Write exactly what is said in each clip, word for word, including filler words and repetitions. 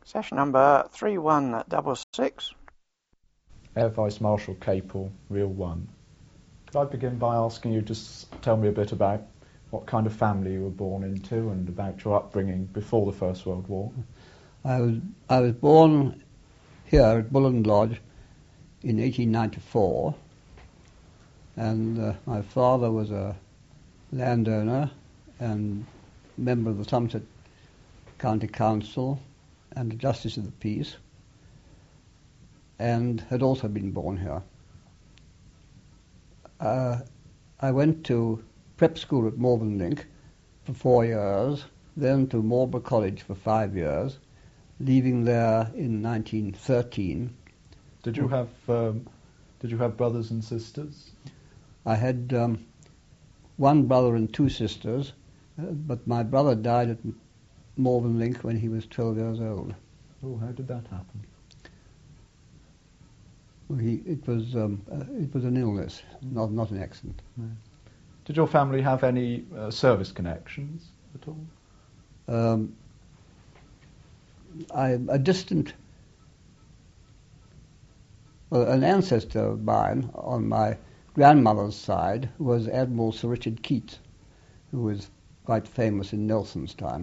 Session number three one six six. Air Vice Marshal Capel, Reel one. Could I begin by asking you to s- tell me a bit about what kind of family you were born into and about your upbringing before the First World War? I was I was born here at Bullen Lodge in eighteen ninety-four, and uh, my father was a landowner and member of the Somerset County Council and a Justice of the Peace, and had also been born here. Uh, I went to prep school at Morvenlink for four years, then to Marlborough College for five years, leaving there in nineteen thirteen. Did you have um, Did you have brothers and sisters? I had um, one brother and two sisters, uh, but my brother died at Morvenlink when he was twelve years old. Oh, how did that happen? Well, he, it was um, uh, it was an illness, not not an accident. No. Did your family have any uh, service connections at all? Um, I, a distant, well, an ancestor of mine on my grandmother's side was Admiral Sir Richard Keats, who was quite famous in Nelson's time.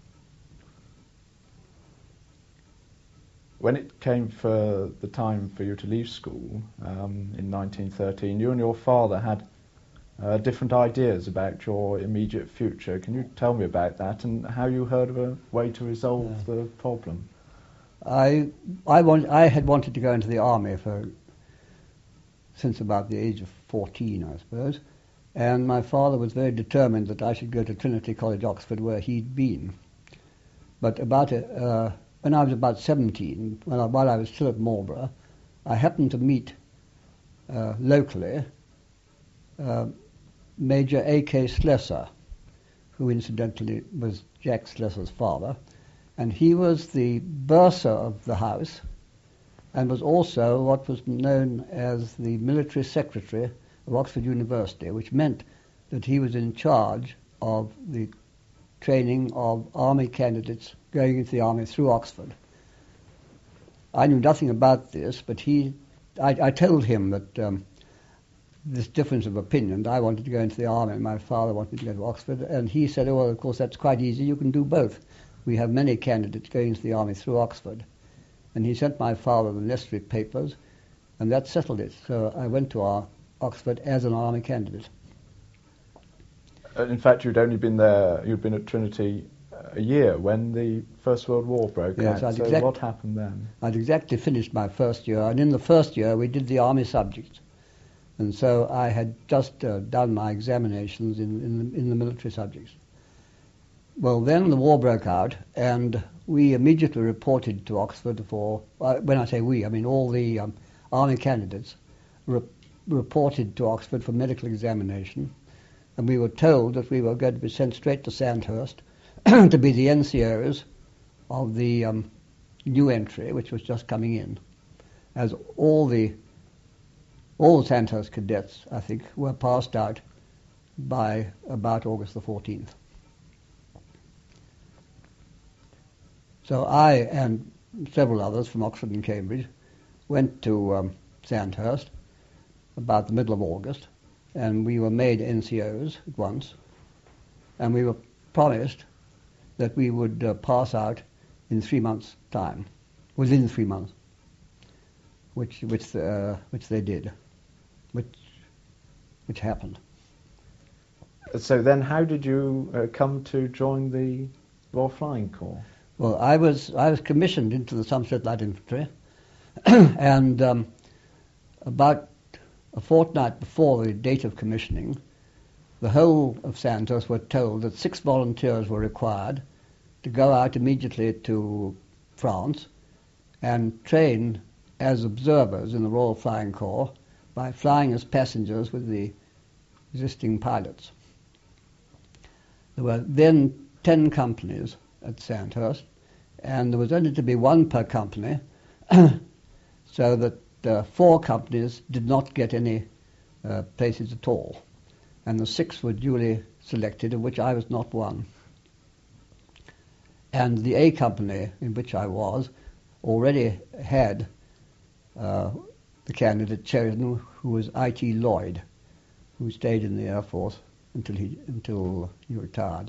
When it came for the time for you to leave school um, in nineteen thirteen, you and your father had uh, different ideas about your immediate future. Can you tell me about that and how you heard of a way to resolve yeah. the problem? I I want I had wanted to go into the army for since about the age of fourteen, I suppose, and my father was very determined that I should go to Trinity College, Oxford, where he'd been. But about a, uh, when I was about seventeen, when I, while I was still at Marlborough, I happened to meet uh, locally uh, Major A K Slessor, who incidentally was Jack Slessor's father, and he was the bursar of the house and was also what was known as the military secretary of Oxford University, which meant that he was in charge of the training of army candidates going into the army through Oxford. I knew nothing about this, but he, I, I told him that um, this difference of opinion, I wanted to go into the army and my father wanted to go to Oxford, and he said, oh, well, of course, that's quite easy, you can do both. We have many candidates going into the army through Oxford. And he sent my father the necessary papers, and that settled it. So I went to our Oxford as an army candidate. Uh, in fact, you'd only been there, you'd been at Trinity a year when the First World War broke yes, out. I'd so exact, what happened then? I'd exactly finished my first year, and in the first year we did the army subjects. And so I had just uh, done my examinations in, in, the, in the military subjects. Well, then the war broke out, and we immediately reported to Oxford for, uh, when I say we, I mean all the um, army candidates re- reported to Oxford for medical examination, and we were told that we were going to be sent straight to Sandhurst to be the N C Os of the um, new entry, which was just coming in, as all the all the Sandhurst cadets, I think, were passed out by about August the fourteenth. So I and several others from Oxford and Cambridge went to um, Sandhurst about the middle of August, and we were made N C Os at once, and we were promised that we would uh, pass out in three months' time, within three months, which which uh, which they did, which which happened. So then, how did you uh, come to join the Royal Flying Corps? Well, I was I was commissioned into the Somerset Light Infantry, and um, about a fortnight before the date of commissioning, the whole of Sandhurst were told that six volunteers were required to go out immediately to France and train as observers in the Royal Flying Corps by flying as passengers with the existing pilots. There were then ten companies at Sandhurst, and there was only to be one per company, so that uh, four companies did not get any uh, places at all, and the six were duly selected, of which I was not one. And the A Company, in which I was, already had uh, the candidate chosen, who was I T Lloyd, who stayed in the Air Force until he until he retired.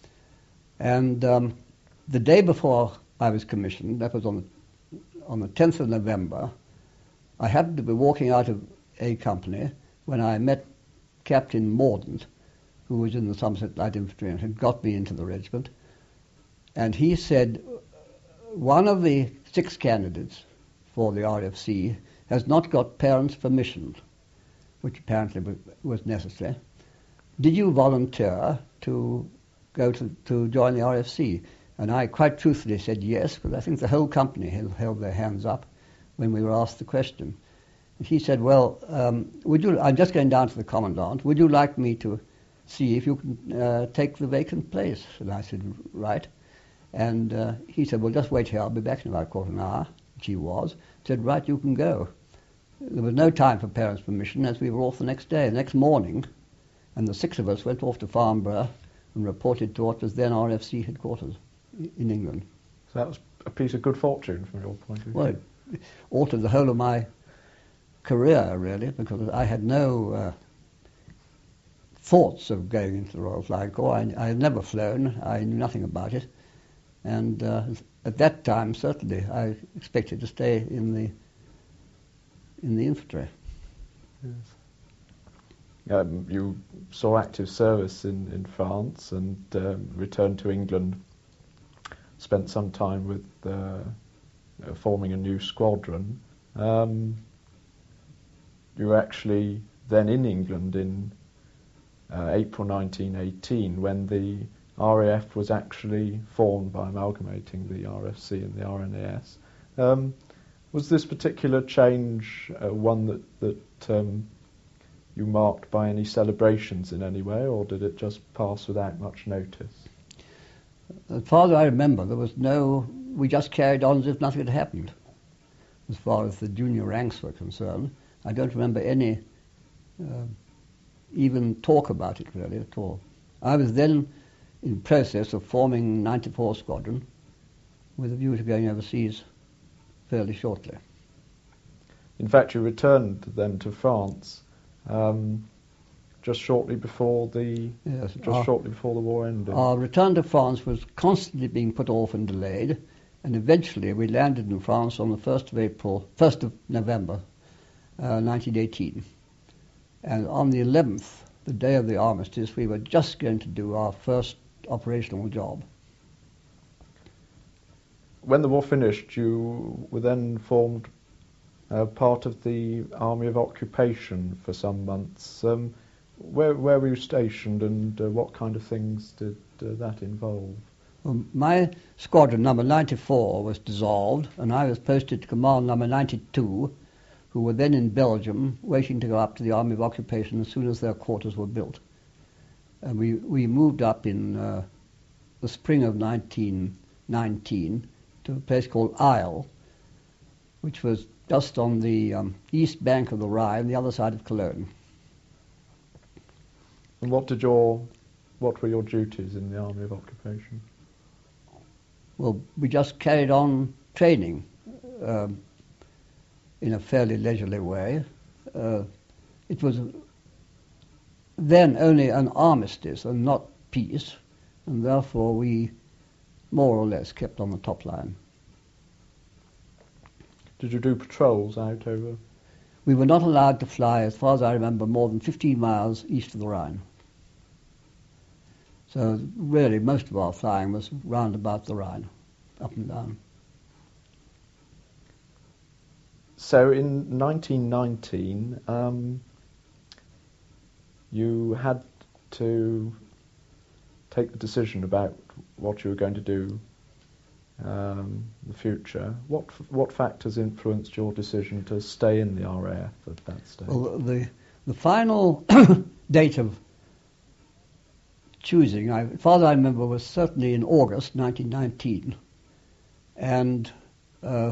And um, the day before I was commissioned, that was on the, on the tenth of November, I happened to be walking out of A Company when I met Captain Mordaunt, who was in the Somerset Light Infantry and had got me into the regiment. And he said, one of the six candidates for the R F C has not got parents' permission, which apparently was necessary. Did you volunteer to go to, to join the R F C? And I quite truthfully said yes, because I think the whole company held, held their hands up when we were asked the question. And he said, well, um, would you, I'm just going down to the Commandant, would you like me to see if you can uh, take the vacant place? And I said, right. And uh, he said, well, just wait here, I'll be back in about a quarter of an hour, which he was. Said, right, you can go. There was no time for parents' permission, as we were off the next day. The next morning, and the six of us went off to Farnborough and reported to what was then R F C headquarters in England. So that was a piece of good fortune from your point of view? Well, it altered the whole of my career, really, because I had no uh, thoughts of going into the Royal Flying Corps. I, I had never flown. I knew nothing about it. And uh, at that time, certainly, I expected to stay in the in the infantry. Yes. Um, you saw active service in, in France and um, returned to England, spent some time with uh, uh, forming a new squadron. Um, you were actually then in England in uh, April nineteen eighteen, when the R A F was actually formed by amalgamating the R F C and the R N A S. Um, was this particular change uh, one that, that um, you marked by any celebrations in any way, or did it just pass without much notice? As far as I remember, there was no, we just carried on as if nothing had happened. As far as the junior ranks were concerned, I don't remember any uh, even talk about it really at all. I was then in process of forming ninety-four Squadron with a view to going overseas fairly shortly. In fact, you returned then to France um, just shortly before the yes, just our, shortly before the war ended. Our return to France was constantly being put off and delayed, and eventually we landed in France on the first of April, first of November, uh, nineteen eighteen. And on the eleventh, the day of the armistice, we were just going to do our first operational job. When the war finished, you were then formed uh, part of the Army of Occupation for some months. Um, where, where were you stationed, and uh, what kind of things did uh, that involve? Well, my squadron, number ninety-four, was dissolved, and I was posted to command number ninety-two, who were then in Belgium, waiting to go up to the Army of Occupation as soon as their quarters were built. And we, we moved up in uh, the spring of nineteen nineteen to a place called Isle, which was just on the um, east bank of the Rhine, the other side of Cologne. And what did your, what were your duties in the Army of Occupation? Well, we just carried on training um, in a fairly leisurely way. Uh, it was then only an armistice and not peace, and therefore we more or less kept on the top line. Did you do patrols out over? We were not allowed to fly, as far as I remember, more than fifteen miles east of the Rhine. So really most of our flying was round about the Rhine, up and down. So in nineteen nineteen, um, you had to take the decision about what you were going to do um, in the future. What what factors influenced your decision to stay in the R A F at that stage? Well, the the final date of choosing, I, as far as I remember, was certainly in August nineteen nineteen, and uh,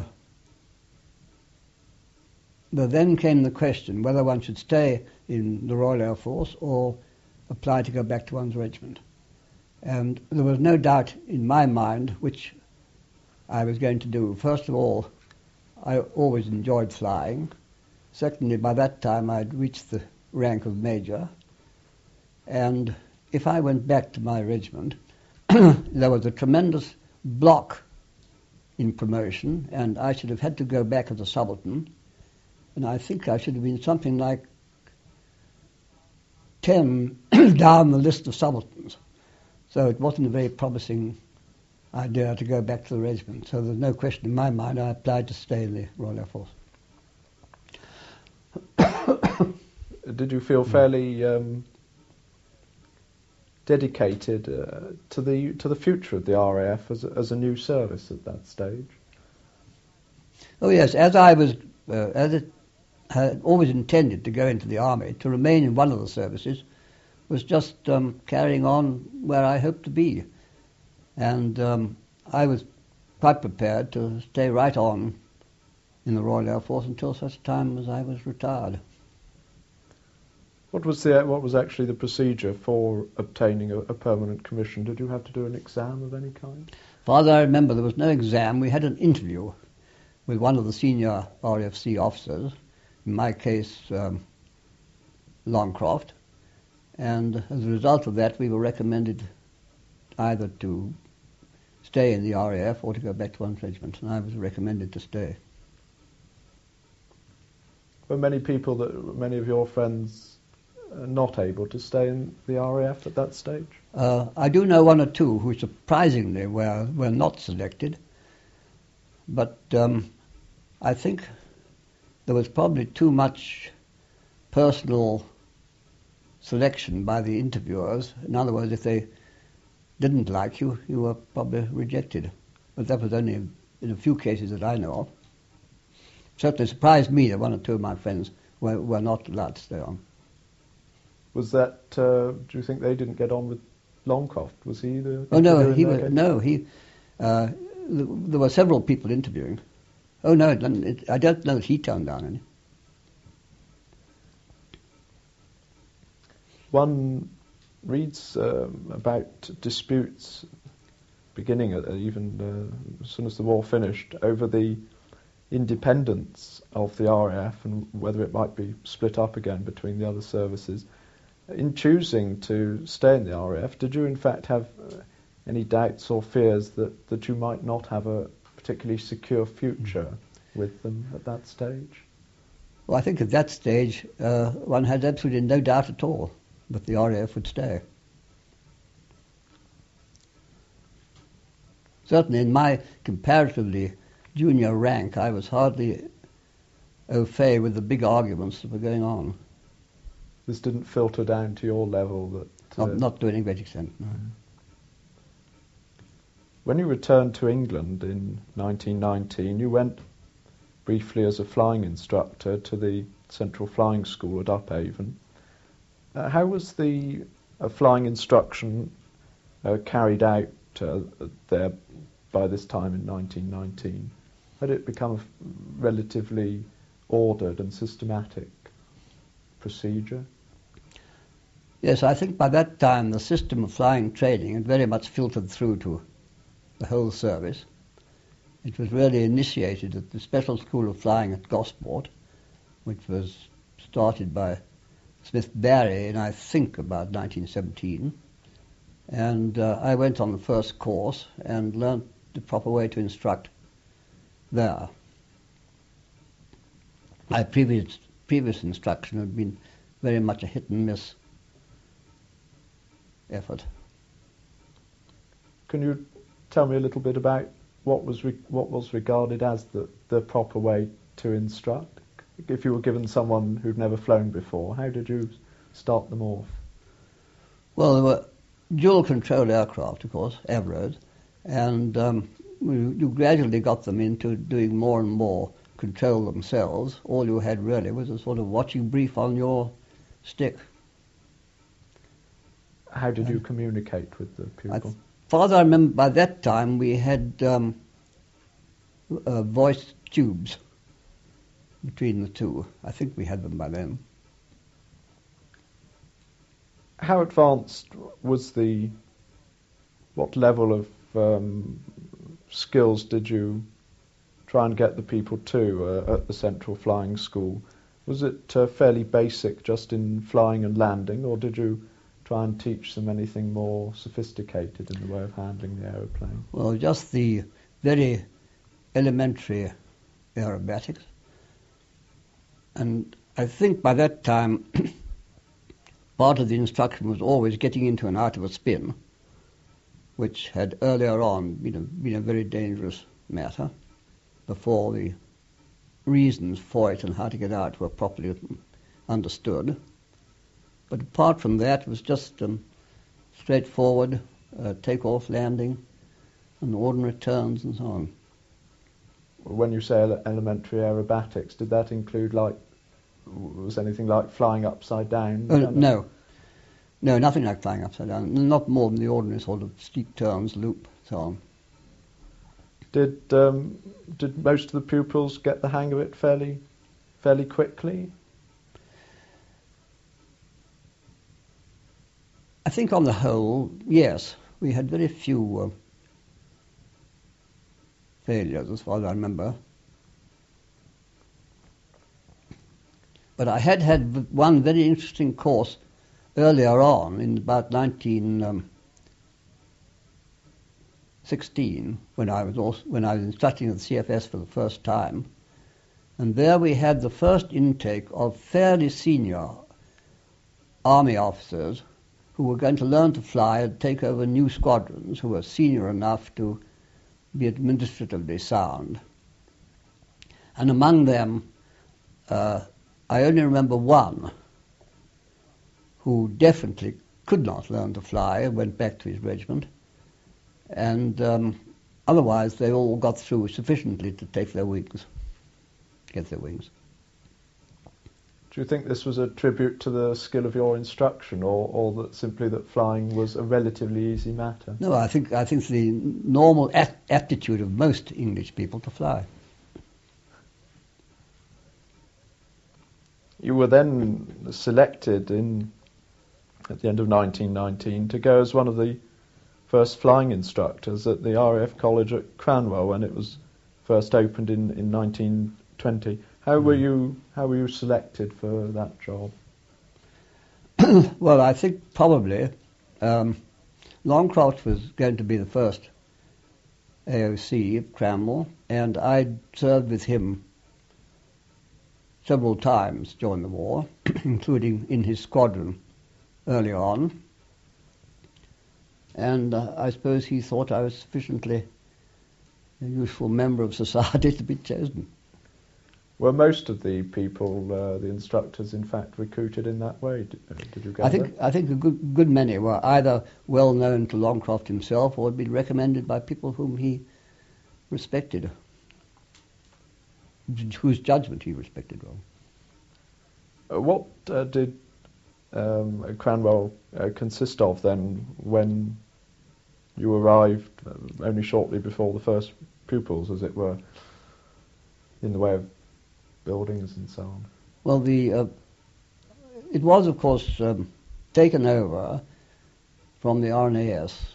then came the question whether one should stay in the Royal Air Force or apply to go back to one's regiment. And there was no doubt in my mind which I was going to do. First of all, I always enjoyed flying. Secondly, by that time I'd reached the rank of major. And if I went back to my regiment, there was a tremendous block in promotion, and I should have had to go back as a subaltern. And I think I should have been something like ten down the list of subalterns. So it wasn't a very promising idea to go back to the regiment. So there's no question in my mind I applied to stay in the Royal Air Force. Did you feel fairly um, dedicated uh, to the to the future of the R A F as a, as a new service at that stage? Oh yes, as I was, uh, as it had always intended to go into the army, to remain in one of the services was just um, carrying on where I hoped to be, and um, I was quite prepared to stay right on in the Royal Air Force until such time as I was retired. What was the what was actually the procedure for obtaining a, a permanent commission? Did you have to do an exam of any kind? Father, I remember there was no exam. We had an interview with one of the senior R A F C officers, in my case, um, Longcroft, and as a result of that, we were recommended either to stay in the R A F or to go back to one's regiment, and I was recommended to stay. Were many people, that many of your friends, uh, not able to stay in the R A F at that stage? Uh, I do know one or two who surprisingly were, were not selected, but um, I think there was probably too much personal selection by the interviewers. In other words, if they didn't like you, you were probably rejected. But that was only in a few cases that I know of. Certainly surprised me that one or two of my friends were, were not allowed to stay on. Was that, uh, do you think they didn't get on with Longcroft? Was he the... Oh no, he in was, no, he, uh, there were several people interviewing. Oh no, it, I don't know that he turned down any. One reads um, about disputes beginning at, even uh, as soon as the war finished over the independence of the R A F and whether it might be split up again between the other services. In choosing to stay in the R A F, did you in fact have uh, any doubts or fears that, that you might not have a particularly secure future with them at that stage? Well, I think at that stage uh, one had absolutely no doubt at all that the R A F would stay. Certainly in my comparatively junior rank, I was hardly au fait with the big arguments that were going on. This didn't filter down to your level? That uh, Not, not to any great extent, no. When you returned to England in nineteen nineteen, you went briefly as a flying instructor to the Central Flying School at Upavon. Uh, how was the uh, flying instruction uh, carried out uh, there by this time in nineteen nineteen? Had it become a f- relatively ordered and systematic procedure? Yes, I think by that time the system of flying training had very much filtered through to the whole service. It was really initiated at the Special School of Flying at Gosport, which was started by Smith Barry in, I think, about nineteen seventeen. And uh, I went on the first course and learnt the proper way to instruct there. My previous previous instruction had been very much a hit and miss effort. Can you tell me a little bit about what was re- what was regarded as the, the proper way to instruct? If you were given someone who'd never flown before, how did you start them off? Well, there were dual control aircraft, of course, Avros, and um, you, you gradually got them into doing more and more control themselves. All you had really was a sort of watching brief on your stick. How did you communicate with the pupil? I th- Father, I remember by that time we had um, uh, voice tubes between the two. I think we had them by then. How advanced was the what level of um, skills did you try and get the people to uh, at the Central Flying School? Was it uh, fairly basic just in flying and landing, or did you try and teach them anything more sophisticated in the way of handling the aeroplane? Well, just the very elementary aerobatics. And I think by that time, part of the instruction was always getting into and out of a spin, which had earlier on been a, been a very dangerous matter before the reasons for it and how to get out were properly understood. But apart from that, it was just um, straightforward uh, take-off, landing, and ordinary turns and so on. When you say ele- elementary aerobatics, did that include, like, was anything like flying upside down? Uh, no. No, nothing like flying upside down. Not more than the ordinary sort of steep turns, loop, so on. Did um, did most of the pupils get the hang of it fairly fairly quickly? I think on the whole, yes. We had very few uh, failures, as far as I remember. But I had had one very interesting course earlier on, in about nineteen sixteen, when I was also, when I was instructing at the C F S for the first time, and there we had the first intake of fairly senior army officers who were going to learn to fly and take over new squadrons, who were senior enough to be administratively sound. And among them, uh, I only remember one who definitely could not learn to fly and went back to his regiment. And um, otherwise, they all got through sufficiently to take their wings, get their wings. Do you think this was a tribute to the skill of your instruction, or, or that simply that flying was a relatively easy matter? No, I think I think it's the normal a- aptitude of most English people to fly. You were then selected in at the end of nineteen nineteen to go as one of the first flying instructors at the R A F College at Cranwell when it was first opened in, in nineteen twenty. How were you how were you selected for that job? Well, I think probably um, Longcroft was going to be the first A O C at Cranwell, and I served with him several times during the war, including in his squadron early on. And uh, I suppose he thought I was sufficiently a useful member of society to be chosen. Were most of the people, uh, the instructors, in fact, recruited in that way? Did, uh, did you gather? I think I think a good good many were either well known to Longcroft himself or had been recommended by people whom he respected, whose judgment he respected. Well, uh, what uh, did um, Cranwell uh, consist of then when you arrived, uh, only shortly before the first pupils, as it were, in the way of buildings and so on? Well, the uh, it was, of course, um, taken over from the R N A S,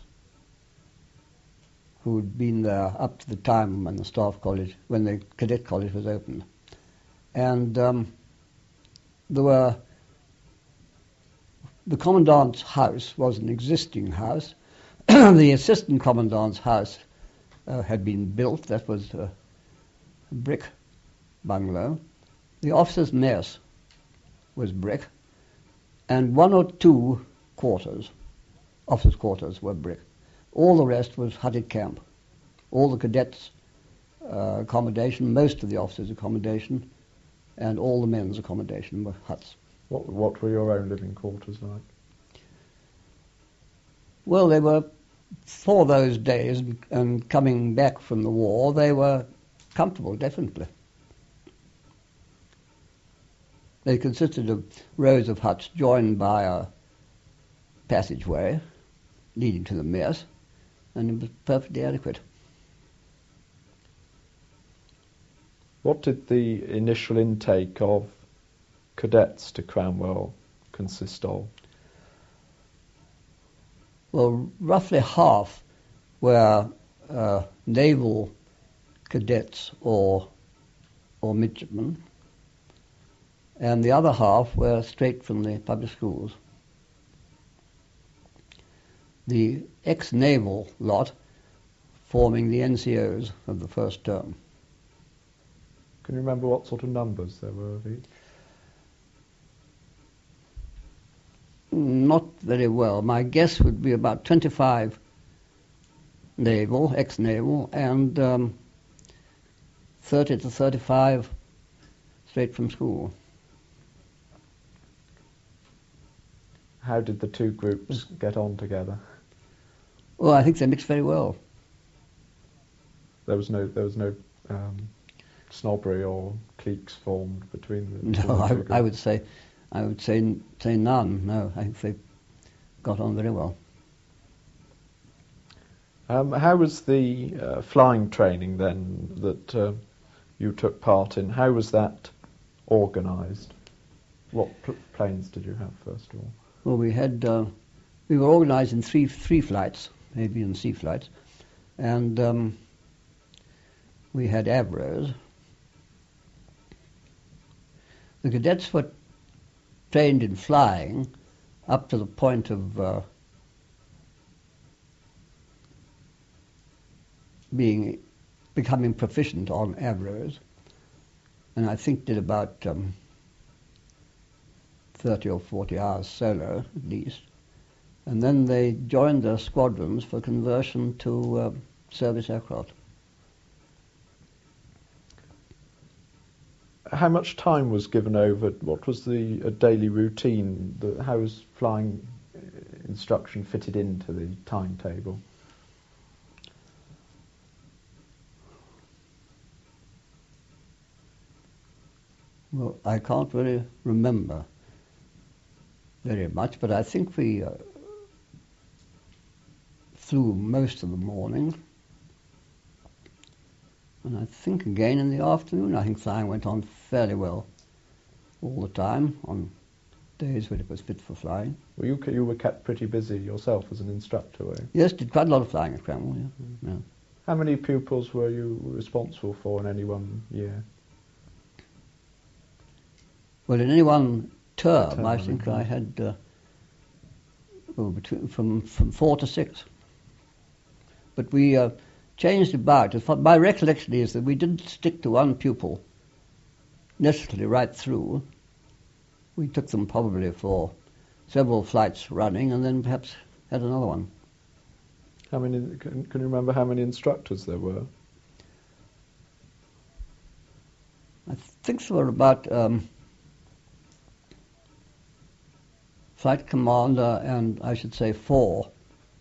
who had been there up to the time when the staff college, when the cadet college was opened, and um, there were the commandant's house was an existing house. The assistant commandant's house uh, had been built. That was a brick bungalow. The officers' mess was brick, and one or two quarters, officers' quarters, were brick. All the rest was hutted camp. All the cadets' uh, accommodation, most of the officers' accommodation, and all the men's accommodation were huts. What what were your own living quarters like? Well, they were, for those days, and coming back from the war, they were comfortable, definitely. They consisted of rows of huts joined by a passageway leading to the mess, and it was perfectly adequate. What did the initial intake of cadets to Cranwell consist of? Well, roughly half were uh, naval cadets or or midshipmen, and the other half were straight from the public schools. The ex-naval lot forming the N C Os of the first term. Can you remember what sort of numbers there were of each? Not very well. My guess would be about twenty-five naval, ex-naval, and um, thirty to thirty-five straight from school. How did the two groups get on together? Well, I think they mixed very well. There was no, there was no um, snobbery or cliques formed between the, between No, the I, two groups? I would say, I would say, say none. No, I think they got on very well. Um, how was the uh, flying training then that uh, you took part in? How was that organised? What pl- planes did you have first of all? Well, we had uh, we were organised in three three flights, maybe in sea flights, and um, we had Avros. The cadets were trained in flying up to the point of uh, being becoming proficient on Avros, and I think did about um, thirty or forty hours solo at least, and then they joined their squadrons for conversion to uh, service aircraft. How much time was given over? What was the uh, daily routine? The, how was flying uh, instruction fitted into the timetable? Well, I can't really remember very much, but I think we uh, flew most of the morning, and I think again in the afternoon. I think flying went on fairly well all the time on days when it was fit for flying. Well, you, you were kept pretty busy yourself as an instructor, were you? Yes, did quite a lot of flying at Cranwell, yeah. yeah. How many pupils were you responsible for in any one year? Well, in any one term, Term, I think mhm. I had uh, well, between, from, from four to six. But we uh, changed about. My recollection is that we didn't stick to one pupil necessarily right through. We took them probably for several flights running and then perhaps had another one. How many? Can, can you remember how many instructors there were? I think there were about um, flight commander and I should say four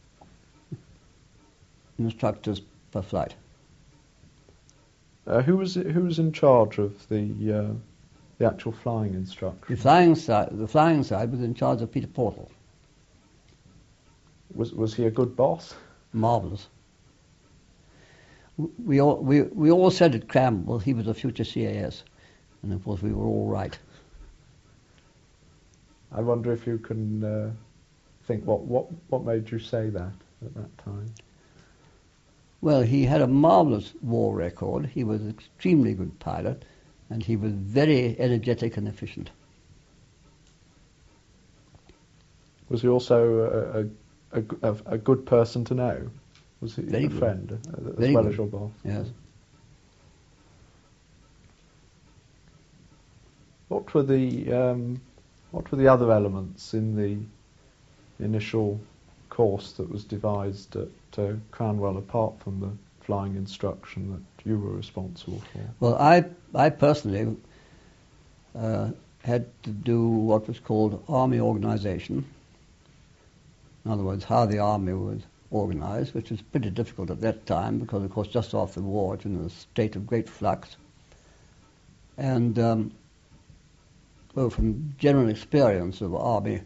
instructors per flight. Uh, who was it, who was in charge of the uh, the actual flying instruction? The flying side, the flying side was in charge of Peter Portal. Was was he a good boss? Marvellous. We all, we, we all said at Cranwell he was a future C A S, and of course we were all right. I wonder if you can uh, think what, what what made you say that at that time. Well, he had a marvellous war record. He was an extremely good pilot, and he was very energetic and efficient. Was he also a, a, a, a good person to know? Was he Very a good. friend uh, as Very well good. as your boss? Yes. What were the um, what were the other elements in the initial course that was devised at uh, Cranwell, apart from the flying instruction that you were responsible for? Well, I I personally uh, had to do what was called army organisation. In other words, how the army was organised, which was pretty difficult at that time because, of course, just after the war it was in a state of great flux. And um, well, from general experience of army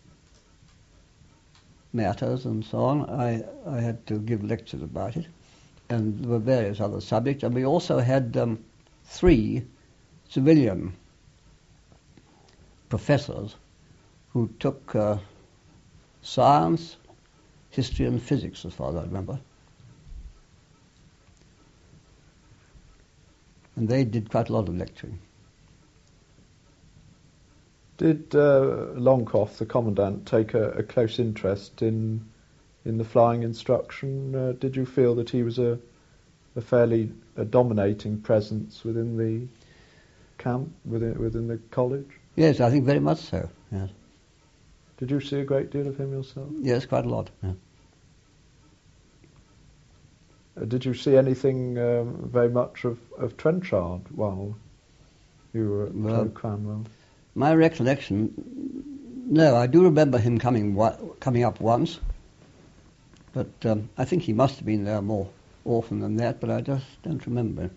matters and so on, I, I had to give lectures about it. And there were various other subjects. And we also had um, three civilian professors who took uh, science, history and physics, as far as I remember. and they did quite a lot of lecturing. Did uh, Longcroft, the commandant, take a, a close interest in in the flying instruction? Uh, did you feel that he was a, a fairly a dominating presence within the camp, within within the college? Yes, I think very much so. Yes, Did you see a great deal of him yourself? yes, quite a lot. Yeah. Uh, did you see anything um, very much of, of Trenchard while you were at Well, uh, Cranwell? My recollection, no, I do remember him coming wa- coming up once, but um, I think he must have been there more often than that, but I just don't remember.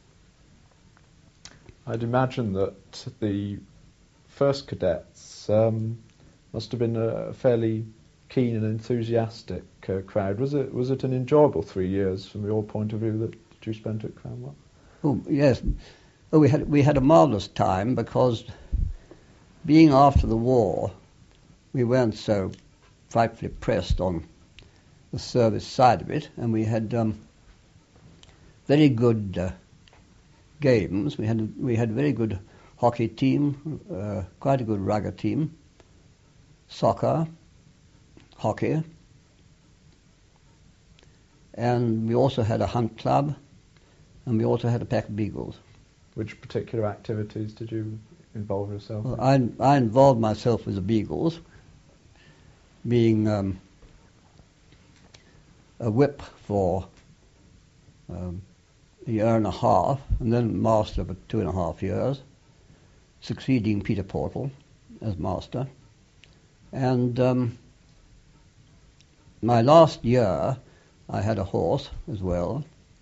I'd imagine that the first cadets um, must have been a fairly keen and enthusiastic uh, crowd. Was it was it an enjoyable three years from your point of view that you spent at Cranwell? Oh, yes. Oh, we had we had a marvellous time because, being after the war, we weren't so frightfully pressed on the service side of it, and we had um, very good uh, games. We had we had a very good hockey team, uh, quite a good rugger team, soccer, hockey, and we also had a hunt club, and we also had a pack of beagles. Which particular activities did you involve yourself Well, in? I, I involved myself with the beagles, being um, a whip for um, a year and a half, and then master for two and a half years, succeeding Peter Portal as master. And um, my last year, I had a horse as well.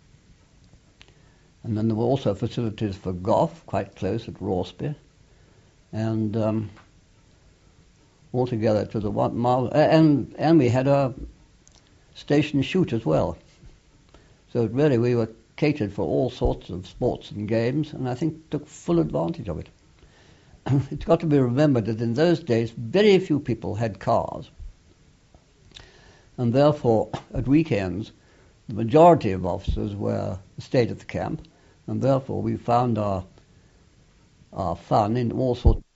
And then there were also facilities for golf, quite close at Rawsby. And um, altogether it was a one marvel. And, and we had a station shoot as well. So really we were catered for all sorts of sports and games, and I think took full advantage of it. It's got to be remembered that in those days very few people had cars. And therefore, at weekends, the majority of officers were stayed at the camp, and therefore we found our our fun in all sorts